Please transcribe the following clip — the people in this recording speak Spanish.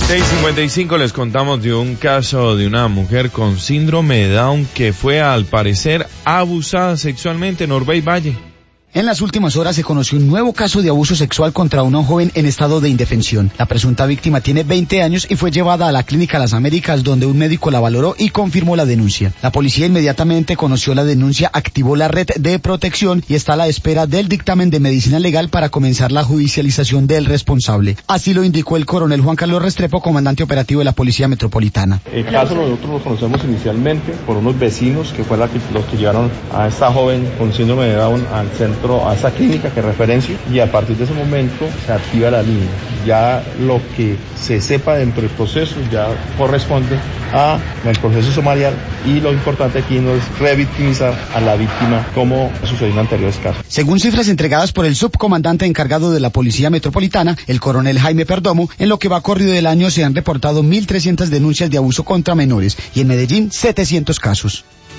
6:55 les contamos de un caso de una mujer con síndrome de Down que fue al parecer abusada sexualmente en Orbey Valle. En las últimas horas se conoció un nuevo caso de abuso sexual contra una joven en estado de indefensión. La presunta víctima tiene 20 años y fue llevada a la Clínica Las Américas, donde un médico la valoró y confirmó la denuncia. La policía inmediatamente conoció la denuncia, activó la red de protección y está a la espera del dictamen de medicina legal para comenzar la judicialización del responsable. Así lo indicó el coronel Juan Carlos Restrepo, comandante operativo de la Policía Metropolitana. El caso nosotros lo conocemos inicialmente por unos vecinos que fue los que llevaron a esta joven con síndrome de Down al centro, a esa clínica que referencio, y a partir de ese momento se activa la línea. Ya lo que se sepa dentro del proceso ya corresponde al proceso sumarial, y lo importante aquí no es revictimizar a la víctima como sucedió en anteriores casos. Según cifras entregadas por el subcomandante encargado de la Policía Metropolitana, el coronel Jaime Perdomo, en lo que va corrido del año se han reportado 1.300 denuncias de abuso contra menores y en Medellín 700 casos.